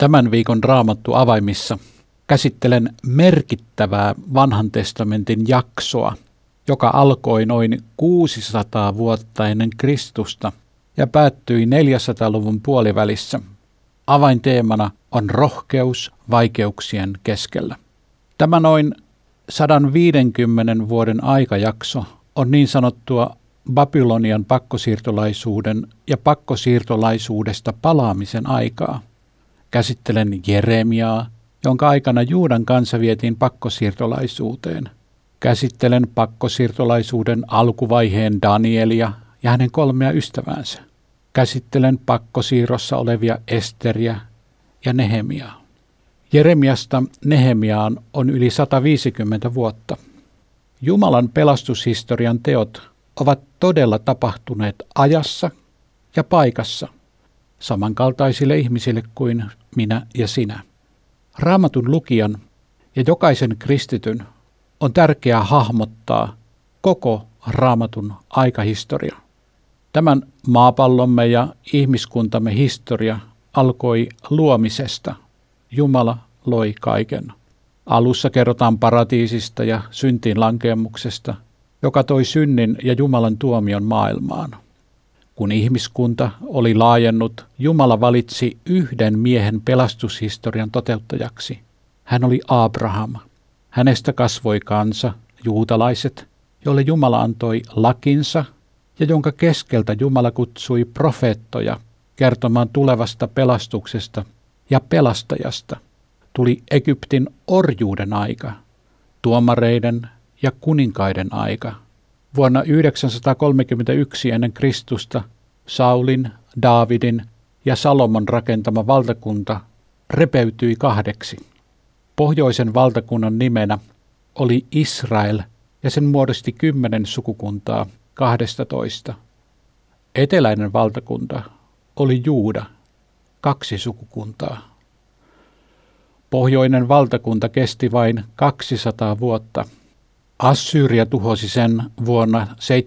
Tämän viikon Raamattu avaimissa käsittelen merkittävää Vanhan testamentin jaksoa, joka alkoi noin 600 vuotta ennen Kristusta ja päättyi 400-luvun puolivälissä. Avainteemana on rohkeus vaikeuksien keskellä. Tämä noin 150 vuoden aikajakso on niin sanottua Babylonian pakkosiirtolaisuuden ja pakkosiirtolaisuudesta palaamisen aikaa. Käsittelen Jeremiaa, jonka aikana Juudan kansa vietiin pakkosiirtolaisuuteen. Käsittelen pakkosiirtolaisuuden alkuvaiheen Danielia ja hänen 3 ystäväänsä. Käsittelen pakkosiirrossa olevia Esteriä ja Nehemiaa. Jeremiasta Nehemiaan on yli 150 vuotta. Jumalan pelastushistorian teot ovat todella tapahtuneet ajassa ja paikassa, samankaltaisille ihmisille kuin minä ja sinä. Raamatun lukijan ja jokaisen kristityn on tärkeää hahmottaa koko Raamatun aikahistoria. Tämän maapallomme ja ihmiskuntamme historia alkoi luomisesta. Jumala loi kaiken. Alussa kerrotaan paratiisista ja syntiin lankemuksesta, joka toi synnin ja Jumalan tuomion maailmaan. Kun ihmiskunta oli laajennut, Jumala valitsi yhden miehen pelastushistorian toteuttajaksi. Hän oli Abraham. Hänestä kasvoi kansa, juutalaiset, jolle Jumala antoi lakinsa ja jonka keskeltä Jumala kutsui profeettoja kertomaan tulevasta pelastuksesta ja pelastajasta. Tuli Egyptin orjuuden aika, tuomareiden ja kuninkaiden aika. Vuonna 931 ennen Kristusta Saulin, Daavidin ja Salomon rakentama valtakunta repeytyi 2. Pohjoisen valtakunnan nimenä oli Israel ja sen muodosti 10 sukukuntaa 12. Eteläinen valtakunta oli Juuda, 2 sukukuntaa. Pohjoinen valtakunta kesti vain 200 vuotta. Assyria tuhosi sen vuonna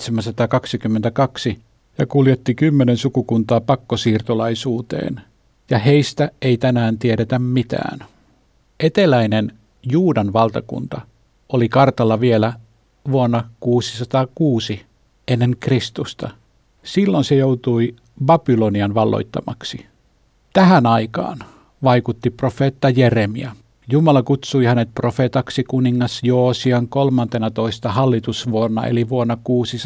722 ja kuljetti 10 sukukuntaa pakkosiirtolaisuuteen, ja heistä ei tänään tiedetä mitään. Eteläinen Juudan valtakunta oli kartalla vielä vuonna 606 ennen Kristusta. Silloin se joutui Babylonian valloittamaksi. Tähän aikaan vaikutti profeetta Jeremia. Jumala kutsui hänet profeetaksi kuningas Joosian 13. hallitusvuonna eli vuonna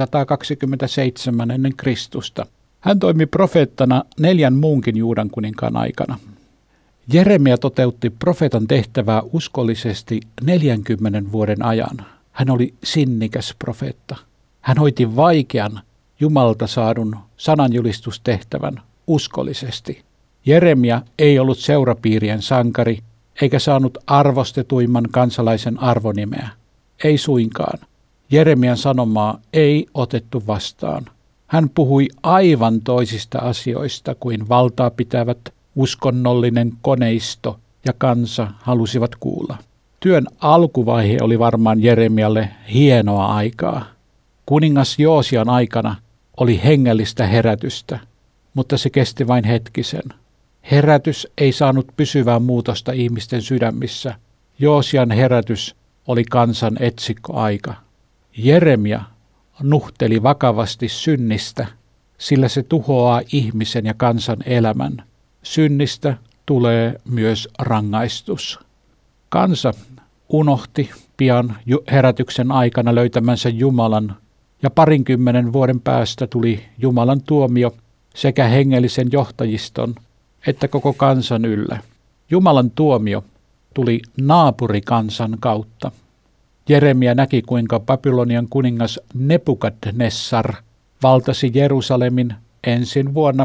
627 ennen Kristusta. Hän toimi profeettana 4 muunkin Juudan kuninkaan aikana. Jeremia toteutti profeetan tehtävää uskollisesti 40 vuoden ajan. Hän oli sinnikäs profeetta. Hän hoiti vaikean Jumalalta saadun sananjulistustehtävän uskollisesti. Jeremia ei ollut seurapiirien sankari, eikä saanut arvostetuimman kansalaisen arvonimeä. Ei suinkaan. Jeremian sanomaa ei otettu vastaan. Hän puhui aivan toisista asioista kuin valtaa pitävät uskonnollinen koneisto ja kansa halusivat kuulla. Työn alkuvaihe oli varmaan Jeremialle hienoa aikaa. Kuningas Joosian aikana oli hengellistä herätystä, mutta se kesti vain hetkisen. Herätys ei saanut pysyvää muutosta ihmisten sydämissä. Joosian herätys oli kansan etsikkoaika. Jeremia nuhteli vakavasti synnistä, sillä se tuhoaa ihmisen ja kansan elämän. Synnistä tulee myös rangaistus. Kansa unohti pian herätyksen aikana löytämänsä Jumalan, ja 20 vuoden päästä tuli Jumalan tuomio sekä hengellisen johtajiston että koko kansan ylle. Jumalan tuomio tuli naapurikansan kautta. Jeremia näki, kuinka Babylonian kuningas Nebukadnessar valtasi Jerusalemin ensin vuonna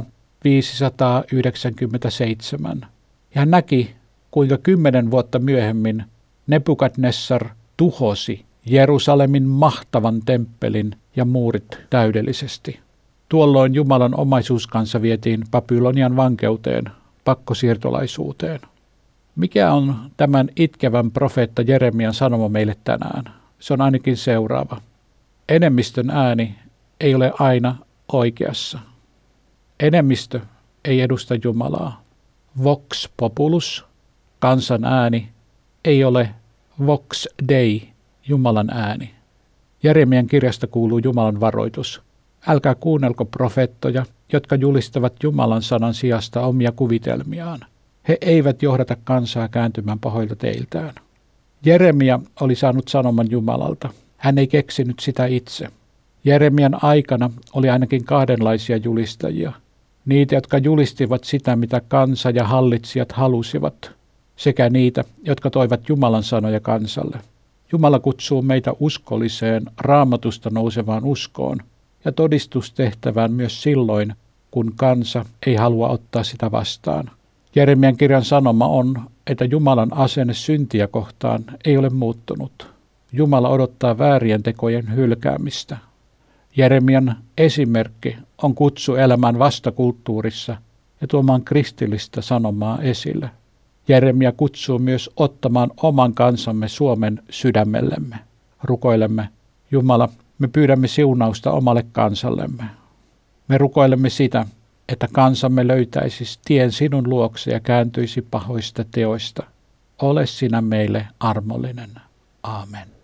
597. Ja hän näki, kuinka 10 vuotta myöhemmin Nebukadnessar tuhosi Jerusalemin mahtavan temppelin ja muurit täydellisesti. Tuolloin Jumalan omaisuuskansa vietiin Babylonian vankeuteen, pakkosiirtolaisuuteen. Mikä on tämän itkevän profeetta Jeremian sanoma meille tänään? Se on ainakin seuraava. Enemmistön ääni ei ole aina oikeassa. Enemmistö ei edusta Jumalaa. vox populus, kansan ääni, ei ole vox Dei, Jumalan ääni. Jeremian kirjasta kuuluu Jumalan varoitus. Älkää kuunnelko profeettoja, jotka julistavat Jumalan sanan sijasta omia kuvitelmiaan. He eivät johdata kansaa kääntymään pahoilta teiltään. Jeremia oli saanut sanoman Jumalalta. Hän ei keksinyt sitä itse. Jeremian aikana oli ainakin kahdenlaisia julistajia. Niitä, jotka julistivat sitä, mitä kansa ja hallitsijat halusivat, sekä niitä, jotka toivat Jumalan sanoja kansalle. Jumala kutsuu meitä uskolliseen, Raamatusta nousevaan uskoon ja todistustehtävään myös silloin, kun kansa ei halua ottaa sitä vastaan. Jeremian kirjan sanoma on, että Jumalan asenne syntiä kohtaan ei ole muuttunut. Jumala odottaa väärien tekojen hylkäämistä. Jeremian esimerkki on kutsu elämään vastakulttuurissa ja tuomaan kristillistä sanomaa esille. Jeremia kutsuu myös ottamaan oman kansamme Suomen sydämellemme. Rukoilemme, Jumala, me pyydämme siunausta omalle kansallemme. Me rukoilemme sitä, että kansamme löytäisi tien sinun luokse ja kääntyisi pahoista teoista. Ole sinä meille armollinen. Aamen.